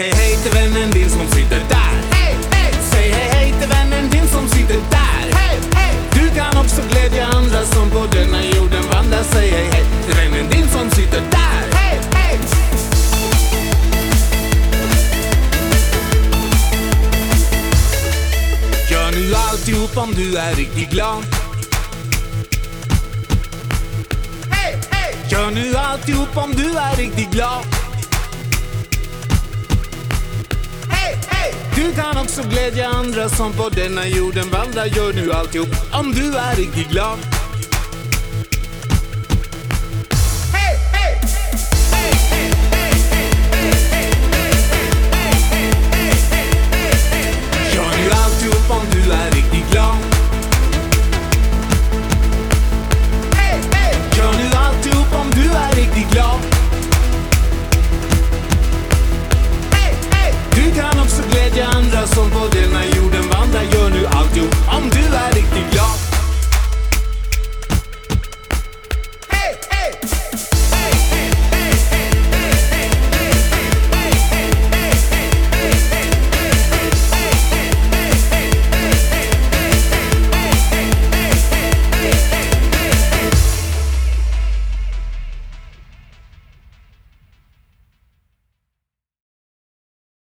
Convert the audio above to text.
hej hej till vännen din som sitter där. Hej hej. Säg hej hej till vännen din som sitter där. Hej hej. Du kan också glädja andra som på denna jorden vandrar. Säg hej hej till vännen din som sitter där. Hej hej. Gör nu alltihop om du är riktigt glad. Hej hej. Gör nu alltihop om du är riktigt glad. Hej hej. Du kan också glädja andra som på denna jorden vandrar. Gör nu alltihop om du är riktigt glad.